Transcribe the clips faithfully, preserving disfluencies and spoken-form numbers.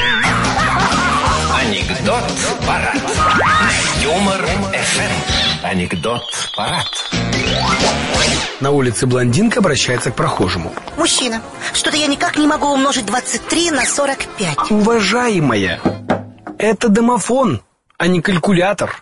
Анекдот парад. Юмор эф эм. Анекдот парад. На улице блондинка обращается к прохожему. Мужчина, что-то я никак не могу умножить двадцать три на сорок пять. Уважаемая, это домофон, а не калькулятор.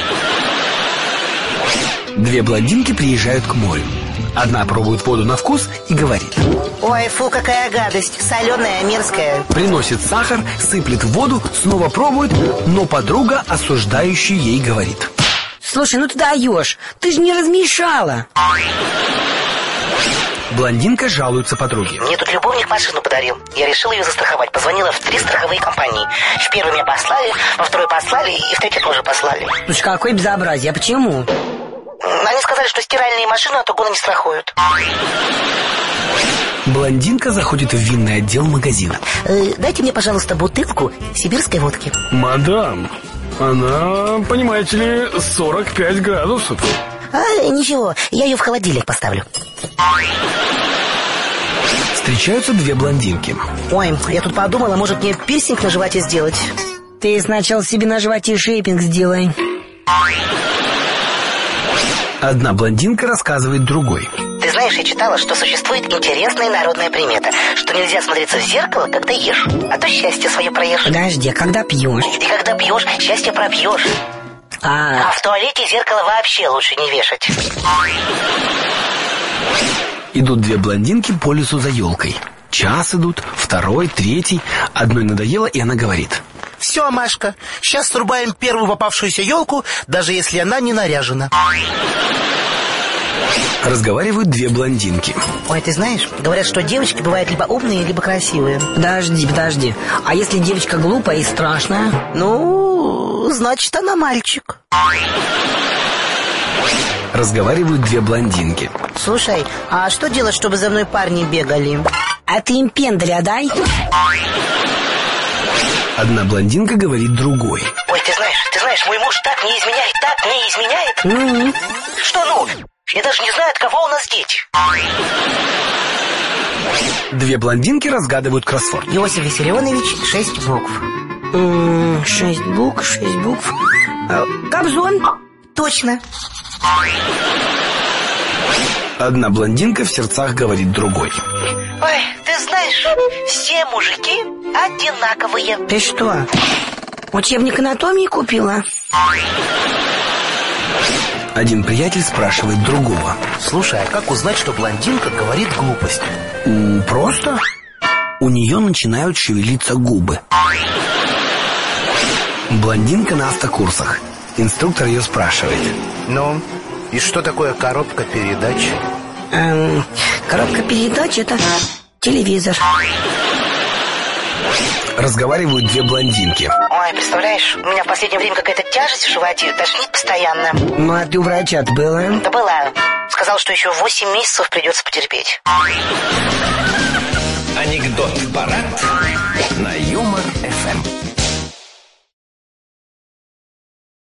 Две блондинки приезжают к морю. Одна пробует воду на вкус и говорит: ой, фу, какая гадость, соленая, мерзкая. Приносит сахар, сыплет в воду, снова пробует, но подруга, осуждающая, ей говорит: слушай, ну ты даешь, ты же не размешала. Блондинка жалуется подруге: мне тут любовник машину подарил. Я решила ее застраховать. Позвонила в три страховые компании. В первую меня послали, во вторую послали и в третью тоже послали. Слушай, какое безобразие, а почему? Они сказали, что стиральные машины от угона не страхуют. Блондинка заходит в винный отдел магазина. э, Дайте мне, пожалуйста, бутылку сибирской водки. Мадам, она, понимаете ли, сорок пять градусов. А, ничего, я ее в холодильник поставлю. Встречаются две блондинки. Ой, я тут подумала, может мне пирсинг на животе сделать. Ты сначала себе на животе шейпинг сделай. Одна блондинка рассказывает другой: ты знаешь, я читала, что существует интересная народная примета, что нельзя смотреться в зеркало, когда ешь, а то счастье свое проешь. Подожди, а когда пьешь? И когда пьешь, счастье пропьешь. А, А в туалете зеркало вообще лучше не вешать. Идут две блондинки по лесу за елкой. Час идут, второй, третий. Одной надоело, и она говорит: все, Машка, сейчас срубаем первую попавшуюся елку, даже если она не наряжена. Разговаривают две блондинки. Ой, ты знаешь, говорят, что девочки бывают либо умные, либо красивые. подожди, подожди. А если девочка глупая и страшная? Ну, значит, она мальчик. Разговаривают две блондинки. Слушай, а что делать, чтобы за мной парни бегали? А ты им пендаля дай. Одна блондинка говорит другой: Ой, ты знаешь, ты знаешь, мой муж так не изменяет, так не изменяет. Ну, Что ну? Я даже не знаю, от кого у нас дети. Две блондинки разгадывают кроссворд. Иосиф Виссарионович, шесть букв. м, шесть букв, шесть букв. А, Кобзон. Точно. Одна блондинка в сердцах говорит другой: Ой, ты знаешь, все мужики одинаковые. Ты что, учебник анатомии купила? Один приятель спрашивает другого: Слушай, а как узнать, что блондинка говорит глупость? «М, просто у нее начинают шевелиться губы. Блондинка на автокурсах. Инструктор ее спрашивает: Ну, и что такое коробка передач? Эм, коробка передач — это телевизор. Разговаривают две блондинки. Ой, представляешь, у меня в последнее время какая-то тяжесть в животе, тошнит постоянно. Ну, а ты у врача-то была? Да была. Сказал, что еще восемь месяцев придется потерпеть. Анекдот парад на Юмор эф эм.